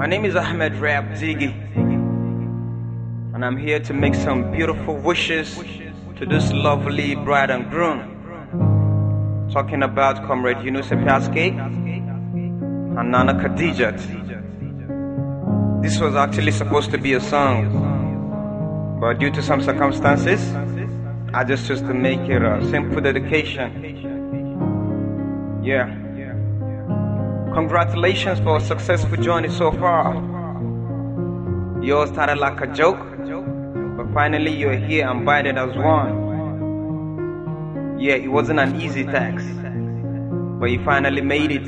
My name is Ahmed Rap Ziggy, and I'm here to make some beautiful wishes to this lovely bride and groom. Talking about Comrade Yunus Epiaske and Nana Khadijat. This was actually supposed to be a song, but due to some circumstances, I just chose to make it a simple dedication. Yeah. Congratulations for a successful journey so far. You all started like a joke, but finally you're here and binded as one. Yeah, it wasn't an easy task, but you finally made it.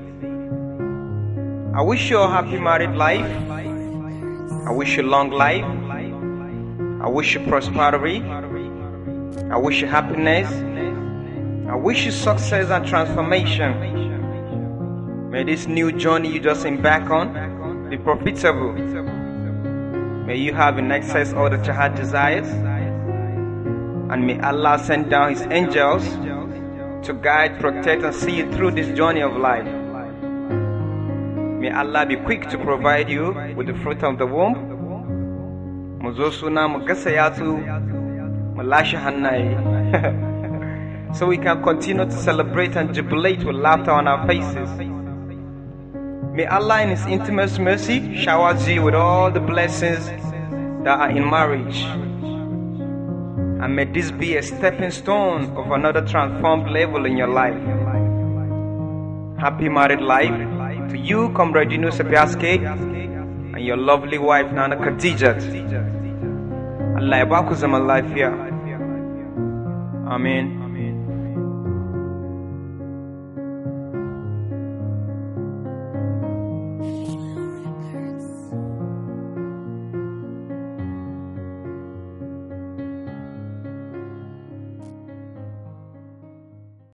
I wish you a happy married life. I wish you long life. I wish you prosperity. I wish you happiness. I wish you success and transformation. May this new journey you just embark on be profitable. May you have in excess all that your heart desires. And may Allah send down His angels to guide, protect, and see you through this journey of life. May Allah be quick to provide you with the fruit of the womb. So we can continue to celebrate and jubilate with laughter on our faces. May Allah in His intimate mercy shower you with all the blessings that are in marriage. And may this be a stepping stone of another transformed level in your life. Happy married life to you, Comrade Yunus Epiaske, and your lovely wife, Nana Khadijat. Allah yabaku zaman lafiya. Amen.